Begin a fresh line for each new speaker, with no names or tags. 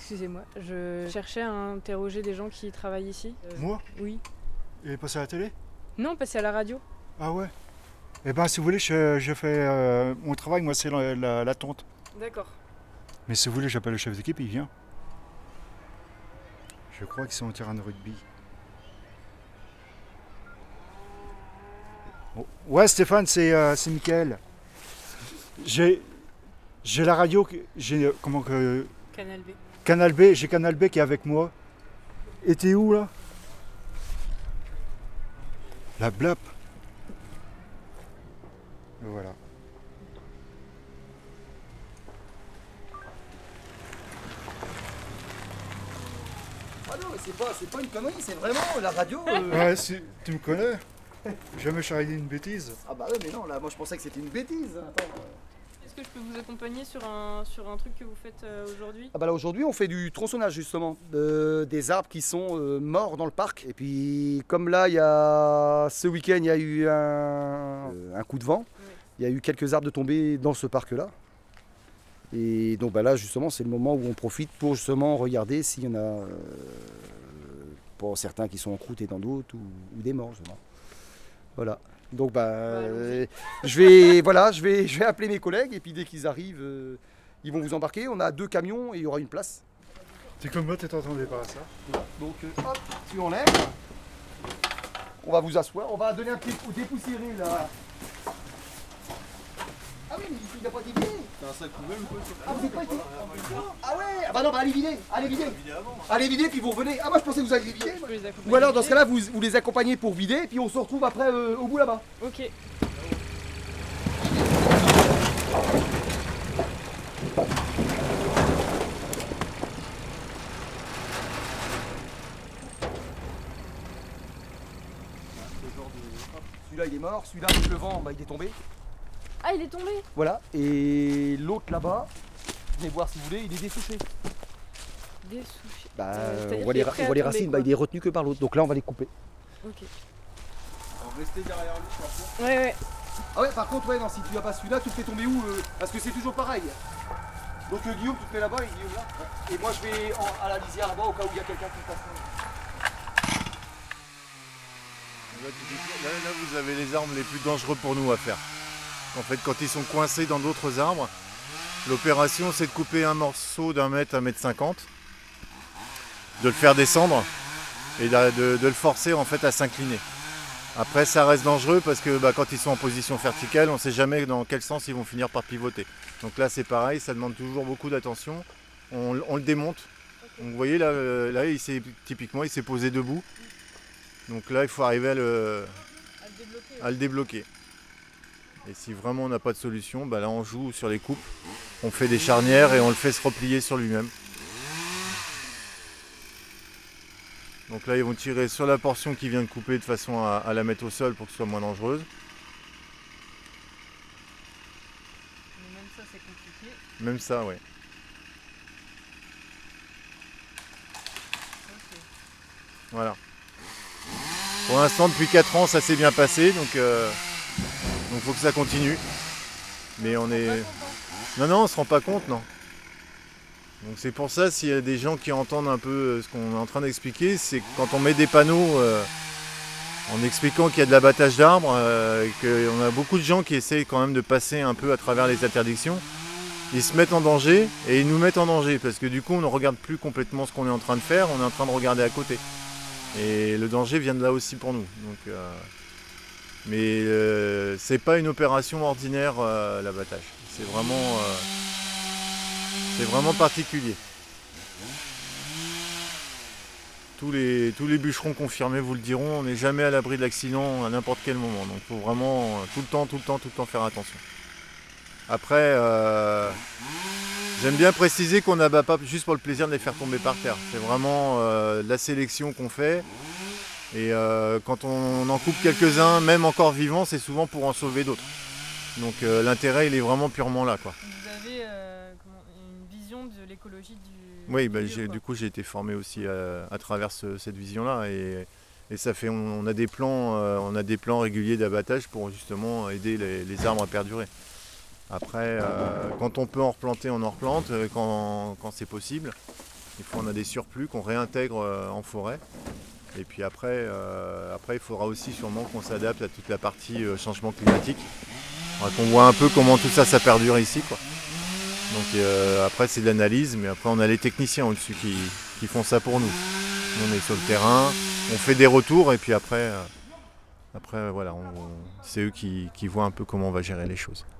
Excusez-moi, je cherchais à interroger des gens qui travaillent ici.
Moi?
Oui.
Il est passé à la télé?
Non, passé à la radio.
Ah ouais. Eh ben si vous voulez, je fais mon travail, moi c'est la tonte.
D'accord.
Mais si vous voulez, j'appelle le chef d'équipe, il vient. Je crois qu'ils sont au terrain de rugby. Oh. Ouais Stéphane, c'est Mickaël. J'ai la radio, j'ai comment que
Canal B.
Canal B, j'ai Canal B qui est avec moi. Et t'es où là? La blap. Voilà.
Ah non, mais c'est pas une connerie, c'est vraiment la radio.
Ouais, tu me connais. Jamais charrié une bêtise.
Ah bah ouais, mais non, là, moi je pensais que c'était une bêtise. Attends.
Est-ce que je peux vous accompagner sur un truc que vous faites aujourd'hui?
Ah bah là aujourd'hui on fait du tronçonnage justement, des arbres qui sont morts dans le parc. Et puis comme là, ce week-end, il y a eu un coup de vent.
Oui.
Il y a eu quelques arbres de tomber dans ce parc-là. Et donc bah là justement c'est le moment où on profite pour justement regarder s'il y en a pour certains qui sont en croûte et dans d'autres ou des morts justement. Voilà. Donc je vais appeler mes collègues et puis dès qu'ils arrivent, ils vont vous embarquer. On a 2 camions et il y aura une place.
T'es comme moi, t'entendais pas ça.
Donc hop, tu enlèves. On va vous asseoir, on va donner un petit coup dépoussiéré là. Ah oui, mais il n'y a pas d'idée.
T'as un sac poubelle ou quoi?
Ah vous êtes pas été. Ah ouais. Ah bah non, bah allez vider, allez vider. Allez vider puis vous revenez. Ah moi je pensais que vous alliez vider.
Je peux les accompagner.
Ou alors dans ce cas-là vous les accompagnez pour vider et puis on se retrouve après au bout là-bas.
Ok.
Celui-là il est mort, celui-là avec le vent bah, il est tombé.
Ah, il est tombé.
Voilà, et l'autre là-bas, venez voir si vous voulez, il est dessouché.
Dessouché.
Bah,
C'est-à-dire
on voit
qu'il est
les,
prêt
on
à
voit les
tomber,
racines,
quoi.
bah, il est retenu que par l'autre. Donc là on va les couper.
Ok.
Alors restez derrière lui par contre.
Ouais, ouais.
Ah ouais, par contre, ouais, non, si tu n'as pas celui-là, tu le fais tomber où parce que c'est toujours pareil. Donc Guillaume, tu te mets là-bas et Guillaume là. Ouais. Et moi je vais à la lisière là-bas au cas où il y a quelqu'un qui passe.
Là, vous avez les arbres les plus dangereux pour nous à faire. En fait, quand ils sont coincés dans d'autres arbres, l'opération c'est de couper un morceau d'1 mètre, 1,50 m, de le faire descendre et de le forcer en fait à s'incliner. Après ça reste dangereux parce que quand ils sont en position verticale, on ne sait jamais dans quel sens ils vont finir par pivoter. Donc là c'est pareil, ça demande toujours beaucoup d'attention. On le démonte. Donc vous voyez là, typiquement il s'est posé debout. Donc là il faut arriver à le débloquer. Et si vraiment on n'a pas de solution, là on joue sur les coupes, on fait des charnières et on le fait se replier sur lui-même. Donc là ils vont tirer sur la portion qui vient de couper de façon à la mettre au sol pour que ce soit moins dangereuse.
Mais même ça, c'est compliqué.
Même ça, ouais.
Ok.
Voilà. Pour l'instant depuis 4 ans ça s'est bien passé, donc faut que ça continue. Mais on est. Non, on se rend pas compte, non. Donc c'est pour ça, s'il y a des gens qui entendent un peu ce qu'on est en train d'expliquer, c'est que quand on met des panneaux en expliquant qu'il y a de l'abattage d'arbres, qu'on a beaucoup de gens qui essayent quand même de passer un peu à travers les interdictions, ils se mettent en danger et ils nous mettent en danger parce que du coup on ne regarde plus complètement ce qu'on est en train de faire, on est en train de regarder à côté. Et le danger vient de là aussi pour nous. Donc, mais c'est pas une opération ordinaire l'abattage. C'est vraiment particulier. Tous les bûcherons confirmés vous le diront, on n'est jamais à l'abri de l'accident à n'importe quel moment. Donc il faut vraiment tout le temps faire attention. Après, j'aime bien préciser qu'on n'abat pas juste pour le plaisir de les faire tomber par terre. C'est vraiment la sélection qu'on fait. Et quand on en coupe quelques-uns, même encore vivants, c'est souvent pour en sauver d'autres. Donc l'intérêt, il est vraiment purement là, quoi.
Vous avez une vision de l'écologie du
Oui,
milieu,
du coup, j'ai été formé aussi à travers cette vision-là. Et ça fait, on a des plans réguliers d'abattage pour justement aider les arbres à perdurer. Après, quand on peut en replanter, on en replante, quand c'est possible. Des fois on a des surplus qu'on réintègre en forêt. Et puis après, il faudra aussi sûrement qu'on s'adapte à toute la partie changement climatique. Qu'on voit un peu comment tout ça perdure ici, quoi. Donc après c'est de l'analyse, mais après on a les techniciens au-dessus qui font ça pour nous. Nous on est sur le terrain, on fait des retours et puis après voilà, c'est eux qui voient un peu comment on va gérer les choses.